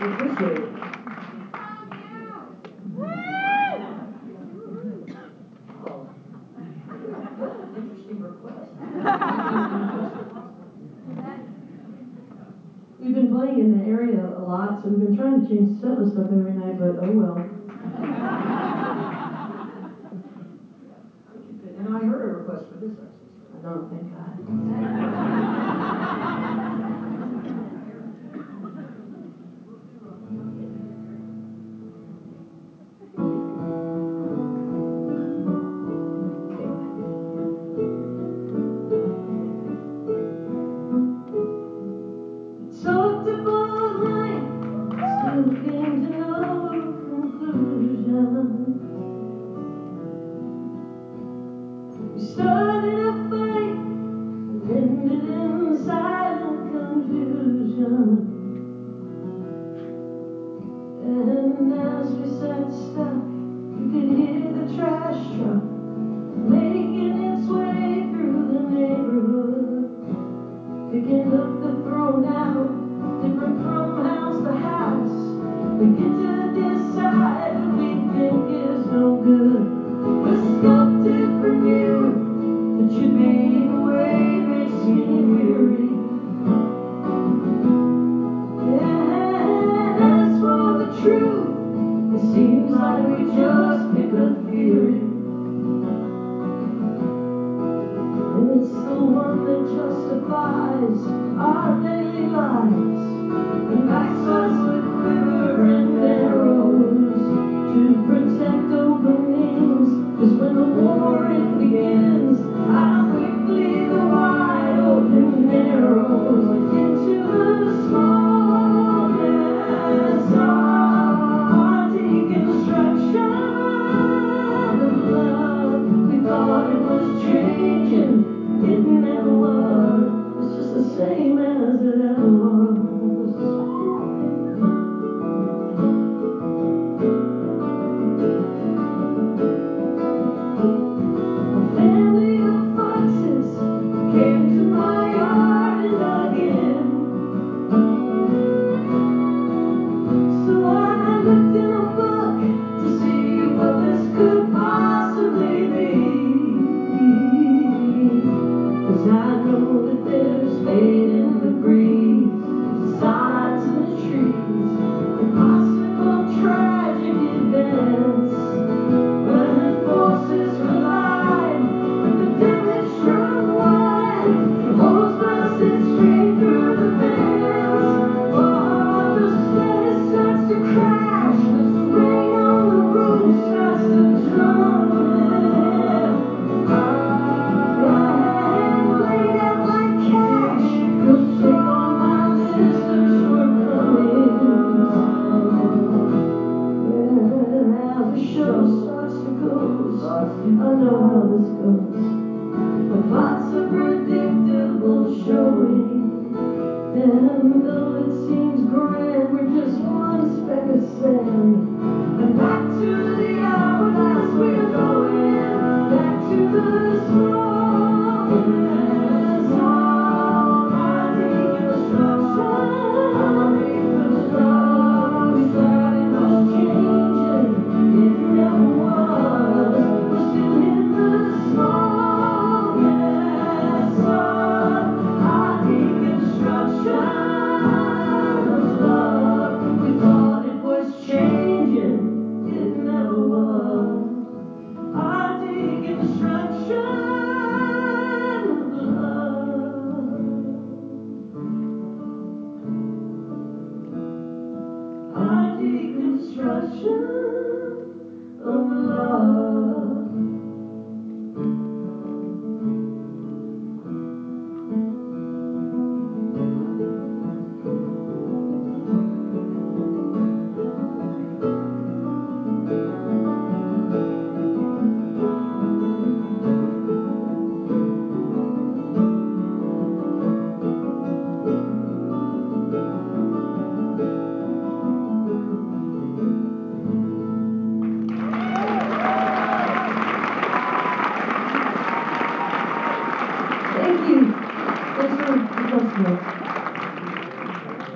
Appreciate it. Interesting request. We've been playing in the area a lot, so we've been trying to change the set list up every night, but oh well. And I heard a request for this, actually. I know, thank God. Talked up all night, still came to no conclusion. We started a fight, ended in silent confusion. And as we sat stuck, you could hear the trash truck making its way through the neighborhood, picking up the thrown out, different from house to house. Begin to decide what we think is no good. We're sculpted from you, but you being away makes me weary. And as for the truth, it seems like we just pick a theory, and it's the one that justifies our daily lives and backs us with quiver and arrows to protect openings. Just when the war it begins, how quickly the wide open narrows into the smallness of our deconstruction. The love we thought it was changing, it never was. It's just the same as it ever was. A family of foxes came to my yard and dug in. So I looked in a book to see what this could possibly be. 'Cause I know that there's fate in the breeze, signs in the trees, and possible tragic events. When forces collide with the damage from one, the hose blasted straight through the fence. Oh, the sleigh starts to crash, the rain on the roof starts to drown it. And laid out like cash, you'll take on my list of shortcomings. As the show starts to close, I know how this goes. The plot's a predictable showing, and though it seems grand, we're just one speck of sand